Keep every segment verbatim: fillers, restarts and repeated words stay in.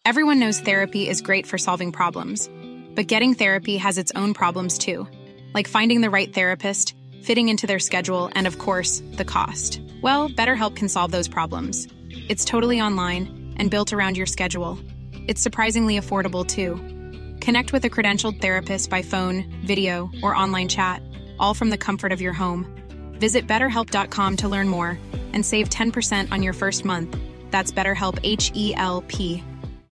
Everyone knows therapy is great for solving problems, but getting therapy has its own problems too, like finding the right therapist, fitting into their schedule, and of course, the cost. Well, BetterHelp can solve those problems. It's totally online and built around your schedule. It's surprisingly affordable too. Connect with a credentialed therapist by phone, video, or online chat, all from the comfort of your home. Visit better help dot com to learn more and save ten percent on your first month. That's BetterHelp, H E L P.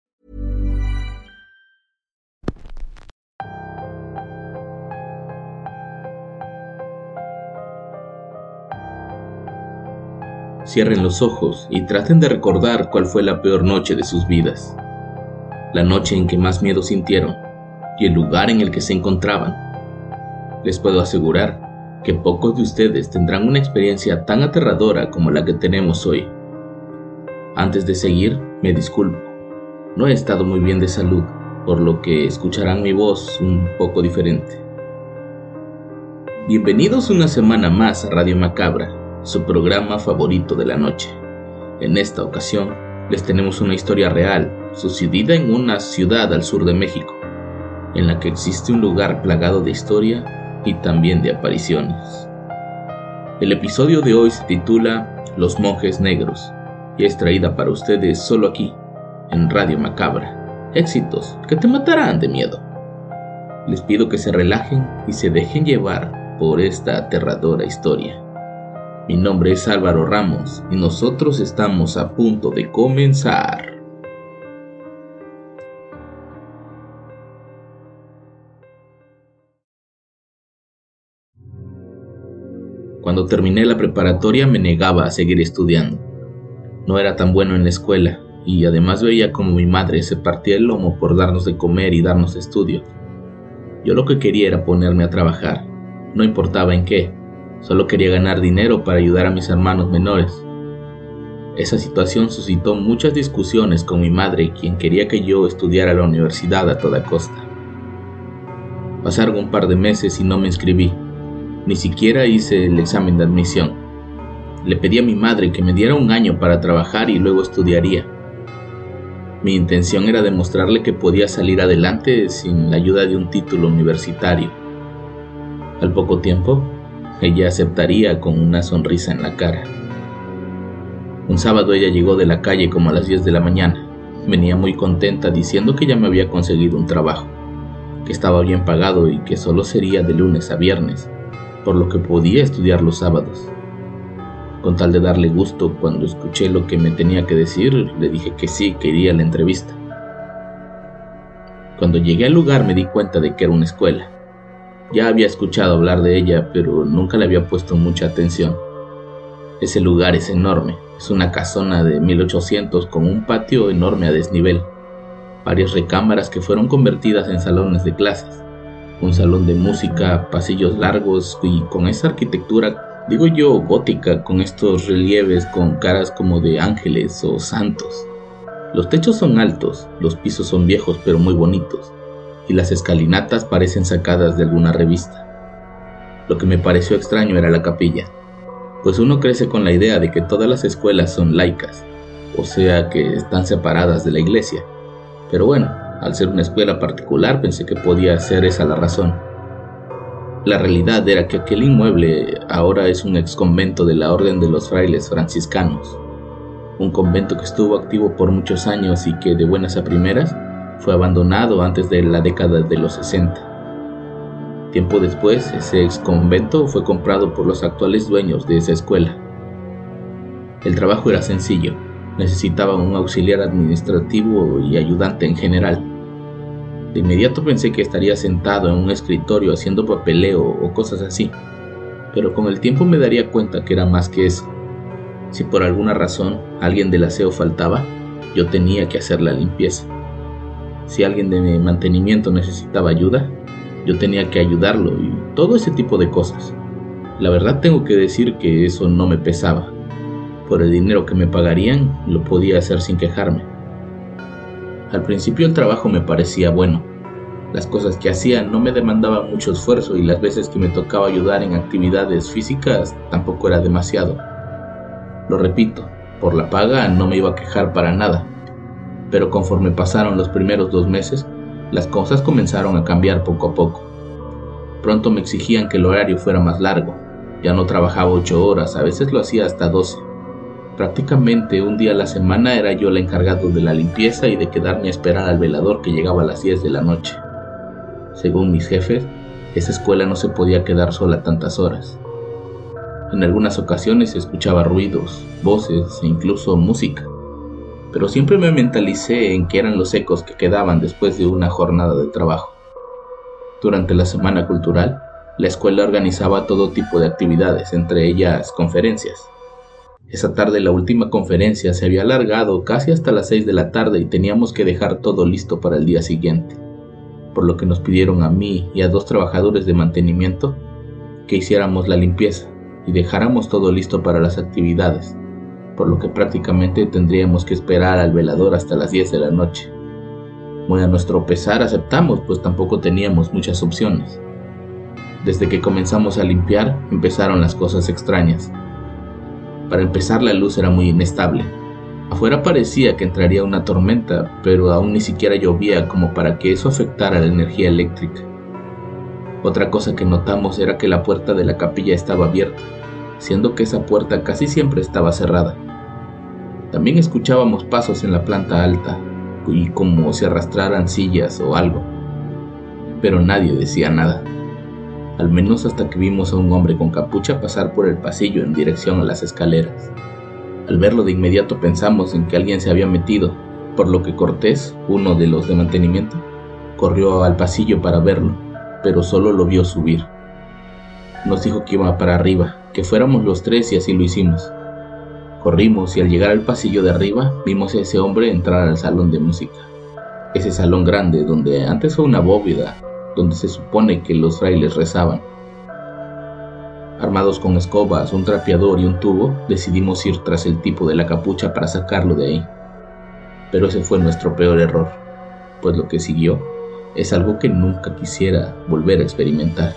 Cierren los ojos y traten de recordar cuál fue la peor noche de sus vidas, la noche en que más miedo sintieron y el lugar en el que se encontraban. Les puedo asegurar que pocos de ustedes tendrán una experiencia tan aterradora como la que tenemos hoy. Antes de seguir, me disculpo. No he estado muy bien de salud, por lo que escucharán mi voz un poco diferente. Bienvenidos una semana más a Radio Macabra, su programa favorito de la noche. En esta ocasión, les tenemos una historia real, sucedida en una ciudad al sur de México, en la que existe un lugar plagado de historia y también de apariciones. El episodio de hoy se titula Los Monjes Negros y es traída para ustedes solo aquí, en Radio Macabra. Éxitos que te matarán de miedo. Les pido que se relajen y se dejen llevar por esta aterradora historia. Mi nombre es Álvaro Ramos y nosotros estamos a punto de comenzar. Cuando terminé la preparatoria me negaba a seguir estudiando. No era tan bueno en la escuela y además veía como mi madre se partía el lomo por darnos de comer y darnos estudio. Yo lo que quería era ponerme a trabajar, no importaba en qué. Solo quería ganar dinero para ayudar a mis hermanos menores. Esa situación suscitó muchas discusiones con mi madre, quien quería que yo estudiara la universidad a toda costa. Pasaron un par de meses y no me inscribí. Ni siquiera hice el examen de admisión. Le pedí a mi madre que me diera un año para trabajar y luego estudiaría. Mi intención era demostrarle que podía salir adelante sin la ayuda de un título universitario. Al poco tiempo, ella aceptaría con una sonrisa en la cara. Un sábado ella llegó de la calle como a las diez de la mañana. Venía muy contenta diciendo que ya me había conseguido un trabajo, que estaba bien pagado y que solo sería de lunes a viernes, por lo que podía estudiar los sábados. Con tal de darle gusto, cuando escuché lo que me tenía que decir, le dije que sí, que iría a la entrevista. Cuando llegué al lugar me di cuenta de que era una escuela. Ya había escuchado hablar de ella, pero nunca le había puesto mucha atención. Ese lugar es enorme, es una casona de mil ochocientos con un patio enorme a desnivel, varias recámaras que fueron convertidas en salones de clases, un salón de música, pasillos largos y con esa arquitectura, digo yo, gótica, con estos relieves con caras como de ángeles o santos. Los techos son altos, los pisos son viejos pero muy bonitos, y las escalinatas parecen sacadas de alguna revista. Lo que me pareció extraño era la capilla, pues uno crece con la idea de que todas las escuelas son laicas, o sea que están separadas de la iglesia. Pero bueno, al ser una escuela particular pensé que podía ser esa la razón. La realidad era que aquel inmueble ahora es un ex convento de la Orden de los Frailes Franciscanos, un convento que estuvo activo por muchos años y que de buenas a primeras fue abandonado antes de la década de los sesenta. Tiempo después, ese ex convento fue comprado por los actuales dueños de esa escuela. El trabajo era sencillo, necesitaba un auxiliar administrativo y ayudante en general. De inmediato pensé que estaría sentado en un escritorio haciendo papeleo o cosas así, pero con el tiempo me daría cuenta que era más que eso. Si por alguna razón alguien del aseo faltaba, yo tenía que hacer la limpieza. Si alguien de mantenimiento necesitaba ayuda, yo tenía que ayudarlo y todo ese tipo de cosas. La verdad tengo que decir que eso no me pesaba. Por el dinero que me pagarían, lo podía hacer sin quejarme. Al principio el trabajo me parecía bueno. Las cosas que hacía no me demandaban mucho esfuerzo y las veces que me tocaba ayudar en actividades físicas tampoco era demasiado. Lo repito, por la paga no me iba a quejar para nada. Pero conforme pasaron los primeros dos meses, las cosas comenzaron a cambiar poco a poco. Pronto me exigían que el horario fuera más largo. Ya no trabajaba ocho horas, a veces lo hacía hasta doce. Prácticamente un día a la semana era yo el encargado de la limpieza y de quedarme a esperar al velador que llegaba a las diez de la noche. Según mis jefes, esa escuela no se podía quedar sola tantas horas. En algunas ocasiones se escuchaba ruidos, voces e incluso música, pero siempre me mentalicé en que eran los ecos que quedaban después de una jornada de trabajo. Durante la semana cultural, la escuela organizaba todo tipo de actividades, entre ellas conferencias. Esa tarde la última conferencia se había alargado casi hasta las seis de la tarde y teníamos que dejar todo listo para el día siguiente, por lo que nos pidieron a mí y a dos trabajadores de mantenimiento que hiciéramos la limpieza y dejáramos todo listo para las actividades, por lo que prácticamente tendríamos que esperar al velador hasta las diez de la noche. Muy a nuestro pesar aceptamos, pues tampoco teníamos muchas opciones. Desde que comenzamos a limpiar, empezaron las cosas extrañas. Para empezar, la luz era muy inestable. Afuera parecía que entraría una tormenta, pero aún ni siquiera llovía como para que eso afectara la energía eléctrica. Otra cosa que notamos era que la puerta de la capilla estaba abierta, siendo que esa puerta casi siempre estaba cerrada. También escuchábamos pasos en la planta alta, y como si arrastraran sillas o algo, pero nadie decía nada. Al menos hasta que vimos a un hombre con capucha pasar por el pasillo en dirección a las escaleras. Al verlo de inmediato pensamos en que alguien se había metido, por lo que Cortés, uno de los de mantenimiento, corrió al pasillo para verlo, pero solo lo vio subir. Nos dijo que iba para arriba, que fuéramos los tres y así lo hicimos. Corrimos y al llegar al pasillo de arriba vimos a ese hombre entrar al salón de música. Ese salón grande donde antes fue una bóveda, donde se supone que los frailes rezaban. Armados con escobas, un trapeador y un tubo, decidimos ir tras el tipo de la capucha para sacarlo de ahí. Pero ese fue nuestro peor error, pues lo que siguió es algo que nunca quisiera volver a experimentar.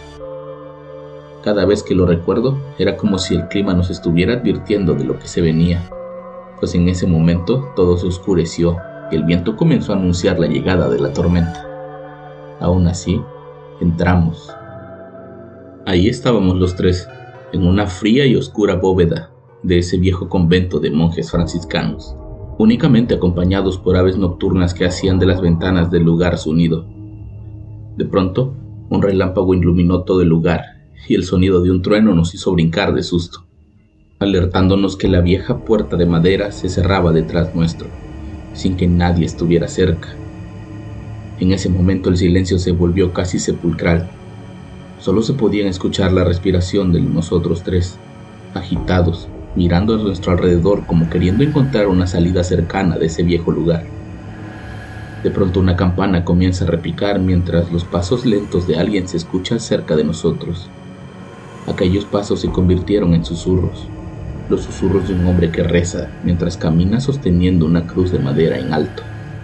Cada vez que lo recuerdo, era como si el clima nos estuviera advirtiendo de lo que se venía, pues en ese momento todo se oscureció y el viento comenzó a anunciar la llegada de la tormenta. Aún así, entramos. Ahí estábamos los tres, en una fría y oscura bóveda de ese viejo convento de monjes franciscanos, únicamente acompañados por aves nocturnas que hacían de las ventanas del lugar su nido. De pronto, un relámpago iluminó todo el lugar y el sonido de un trueno nos hizo brincar de susto, alertándonos que la vieja puerta de madera se cerraba detrás nuestro, sin que nadie estuviera cerca. En ese momento el silencio se volvió casi sepulcral. Solo se podían escuchar la respiración de nosotros tres, agitados, mirando a nuestro alrededor como queriendo encontrar una salida cercana de ese viejo lugar. De pronto una campana comienza a repicar mientras los pasos lentos de alguien se escuchan cerca de nosotros. Aquellos pasos se convirtieron en susurros, los susurros de un hombre que reza mientras camina sosteniendo una cruz de madera en alto.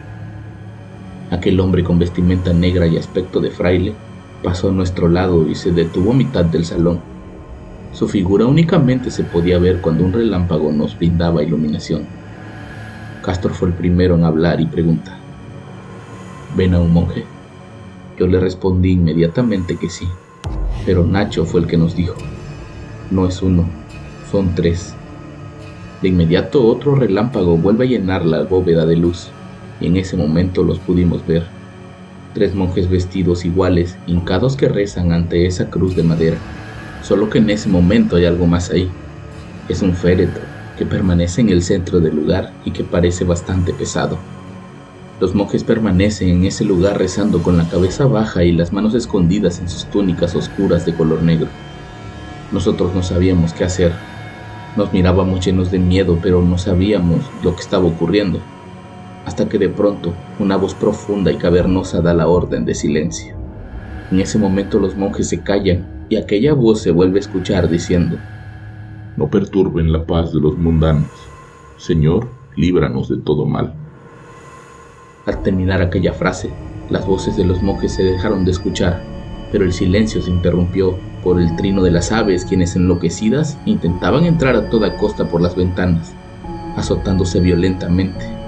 Aquel hombre con vestimenta negra y aspecto de fraile pasó a nuestro lado y se detuvo a mitad del salón. Su figura únicamente se podía ver cuando un relámpago nos brindaba iluminación. Castro fue el primero en hablar y pregunta: ¿ven a un monje? Yo le respondí inmediatamente que sí, pero Nacho fue el que nos dijo: no es uno, son tres. De inmediato otro relámpago vuelve a llenar la bóveda de luz, y en ese momento los pudimos ver. Tres monjes vestidos iguales, hincados que rezan ante esa cruz de madera, solo que en ese momento hay algo más ahí. Es un féretro que permanece en el centro del lugar y que parece bastante pesado. Los monjes permanecen en ese lugar rezando con la cabeza baja y las manos escondidas en sus túnicas oscuras de color negro. Nosotros no sabíamos qué hacer. Nos mirábamos llenos de miedo, pero no sabíamos lo que estaba ocurriendo, hasta que de pronto una voz profunda y cavernosa da la orden de silencio. En ese momento los monjes se callan y aquella voz se vuelve a escuchar diciendo: no perturben la paz de los mundanos. Señor, líbranos de todo mal. Al terminar aquella frase, las voces de los monjes se dejaron de escuchar, pero el silencio se interrumpió por el trino de las aves, quienes enloquecidas intentaban entrar a toda costa por las ventanas, azotándose violentamente.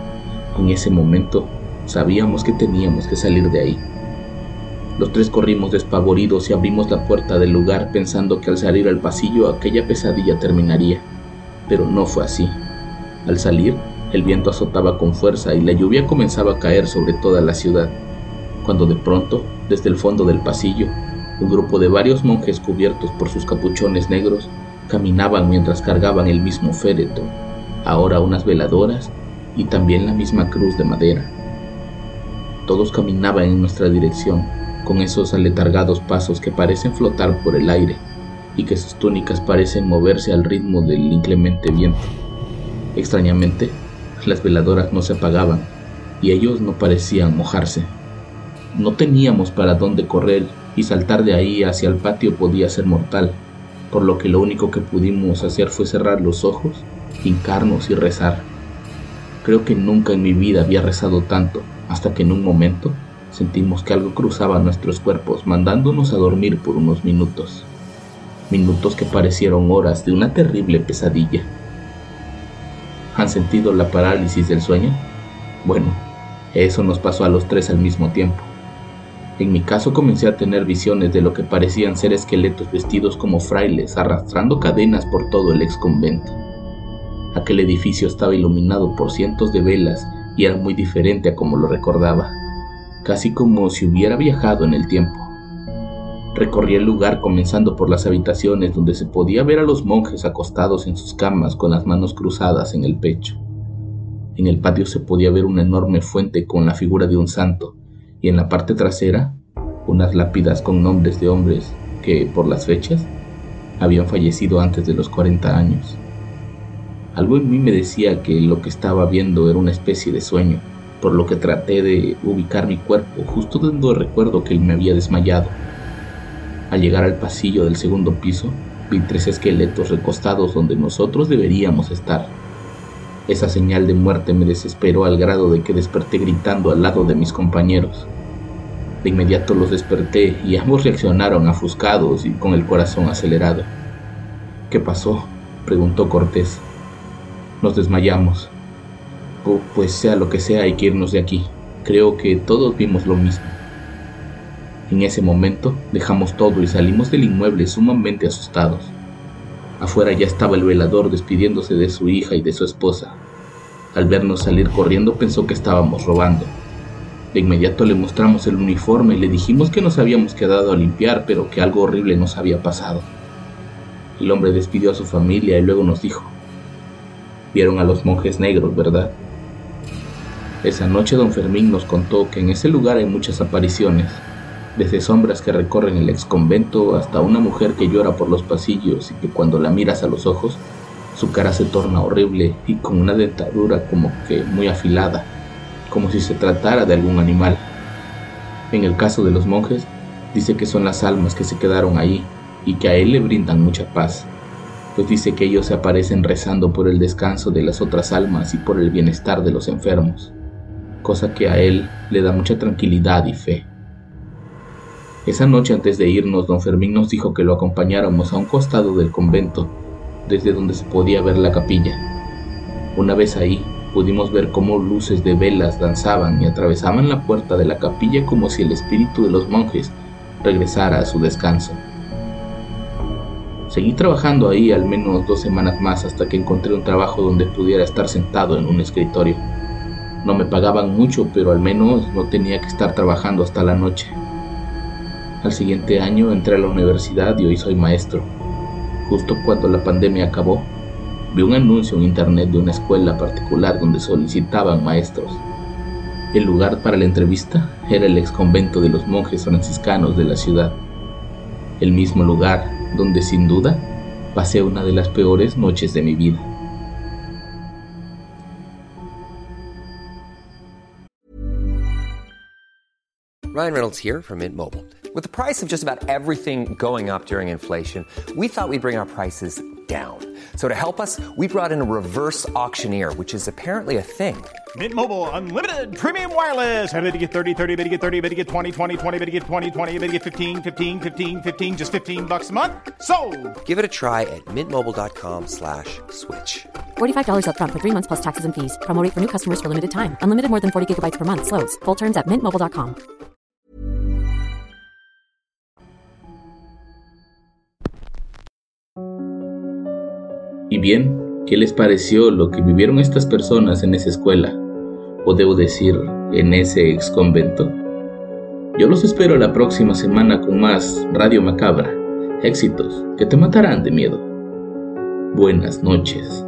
En ese momento sabíamos que teníamos que salir de ahí. Los tres corrimos despavoridos y abrimos la puerta del lugar pensando que al salir al pasillo aquella pesadilla terminaría, pero no fue así. Al salir, el viento azotaba con fuerza y la lluvia comenzaba a caer sobre toda la ciudad, cuando de pronto, desde el fondo del pasillo, un grupo de varios monjes cubiertos por sus capuchones negros caminaban mientras cargaban el mismo féretro, ahora unas veladoras y también la misma cruz de madera. Todos caminaban en nuestra dirección, con esos aletargados pasos que parecen flotar por el aire y que sus túnicas parecen moverse al ritmo del inclemente viento. Extrañamente, las veladoras no se apagaban y ellos no parecían mojarse. No teníamos para dónde correr y saltar de ahí hacia el patio podía ser mortal, por lo que lo único que pudimos hacer fue cerrar los ojos, hincarnos y rezar. Creo que nunca en mi vida había rezado tanto, hasta que en un momento sentimos que algo cruzaba nuestros cuerpos, mandándonos a dormir por unos minutos. Minutos que parecieron horas de una terrible pesadilla. ¿Han sentido la parálisis del sueño? Bueno, eso nos pasó a los tres al mismo tiempo. En mi caso comencé a tener visiones de lo que parecían ser esqueletos vestidos como frailes, arrastrando cadenas por todo el exconvento. Aquel edificio estaba iluminado por cientos de velas y era muy diferente a como lo recordaba, casi como si hubiera viajado en el tiempo. Recorrí el lugar comenzando por las habitaciones donde se podía ver a los monjes acostados en sus camas con las manos cruzadas en el pecho. En el patio se podía ver una enorme fuente con la figura de un santo y en la parte trasera unas lápidas con nombres de hombres que, por las fechas, habían fallecido antes de los cuarenta años. Algo en mí me decía que lo que estaba viendo era una especie de sueño, por lo que traté de ubicar mi cuerpo justo donde recuerdo que él me había desmayado. Al llegar al pasillo del segundo piso, vi tres esqueletos recostados donde nosotros deberíamos estar. Esa señal de muerte me desesperó al grado de que desperté gritando al lado de mis compañeros. De inmediato los desperté y ambos reaccionaron ofuscados y con el corazón acelerado. ¿Qué pasó?, preguntó Cortés. Nos desmayamos. Pues sea lo que sea, hay que irnos de aquí. Creo que todos vimos lo mismo. En ese momento dejamos todo y salimos del inmueble sumamente asustados. Afuera ya estaba el velador despidiéndose de su hija y de su esposa. Al vernos salir corriendo pensó que estábamos robando. De inmediato le mostramos el uniforme y le dijimos que nos habíamos quedado a limpiar, pero que algo horrible nos había pasado. El hombre despidió a su familia y luego nos dijo: vieron a los monjes negros, ¿verdad? Esa noche don Fermín nos contó que en ese lugar hay muchas apariciones, desde sombras que recorren el exconvento hasta una mujer que llora por los pasillos y que cuando la miras a los ojos, su cara se torna horrible y con una dentadura como que muy afilada, como si se tratara de algún animal. En el caso de los monjes, dice que son las almas que se quedaron ahí y que a él le brindan mucha paz, pues dice que ellos se aparecen rezando por el descanso de las otras almas y por el bienestar de los enfermos, cosa que a él le da mucha tranquilidad y fe. Esa noche antes de irnos, don Fermín nos dijo que lo acompañáramos a un costado del convento, desde donde se podía ver la capilla. Una vez ahí, pudimos ver cómo luces de velas danzaban y atravesaban la puerta de la capilla como si el espíritu de los monjes regresara a su descanso. Seguí trabajando ahí al menos dos semanas más hasta que encontré un trabajo donde pudiera estar sentado en un escritorio. No me pagaban mucho, pero al menos no tenía que estar trabajando hasta la noche. Al siguiente año entré a la universidad y hoy soy maestro. Justo cuando la pandemia acabó, vi un anuncio en internet de una escuela particular donde solicitaban maestros. El lugar para la entrevista era el exconvento de los monjes franciscanos de la ciudad. El mismo lugar donde sin duda pasé una de las peores noches de mi vida. Ryan Reynolds here from Mint Mobile. With the price of just about everything going up during inflation, we thought we'd bring our prices down. So to help us, we brought in a reverse auctioneer, which is apparently a thing. Mint Mobile Unlimited Premium Wireless. How to get thirty, thirty, how to get thirty, how to get twenty, twenty, twenty, how to get twenty, twenty, how to get fifteen, fifteen, fifteen, fifteen, just fifteen bucks a month? Sold! Give it a try at mintmobile.com slash switch. forty-five dollars up front for three months plus taxes and fees. Promo rate for new customers for limited time. Unlimited more than forty gigabytes per month. Slows full terms at mint mobile dot com. Y bien, ¿qué les pareció lo que vivieron estas personas en esa escuela? O debo decir, en ese ex convento. Yo los espero la próxima semana con más Radio Macabra. Éxitos que te matarán de miedo. Buenas noches.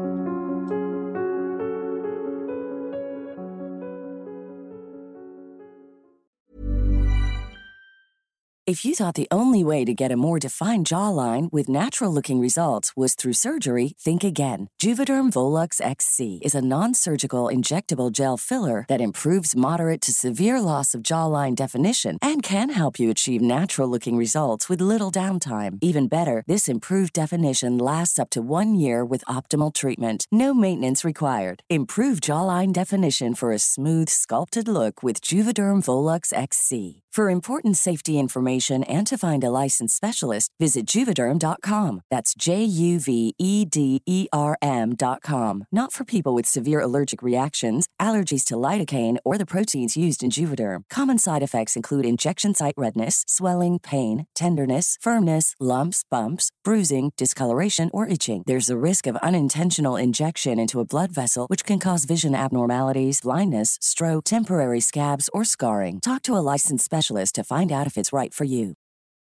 If you thought the only way to get a more defined jawline with natural-looking results was through surgery, think again. Juvederm Volux X C is a non-surgical injectable gel filler that improves moderate to severe loss of jawline definition and can help you achieve natural-looking results with little downtime. Even better, this improved definition lasts up to one year with optimal treatment. No maintenance required. Improve jawline definition for a smooth, sculpted look with Juvederm Volux X C. For important safety information and to find a licensed specialist, visit Juvederm dot com. That's J U V E D E R M dot com. Not for people with severe allergic reactions, allergies to lidocaine, or the proteins used in Juvederm. Common side effects include injection site redness, swelling, pain, tenderness, firmness, lumps, bumps, bruising, discoloration, or itching. There's a risk of unintentional injection into a blood vessel, which can cause vision abnormalities, blindness, stroke, temporary scabs, or scarring. Talk to a licensed specialist to find out if it's right for you.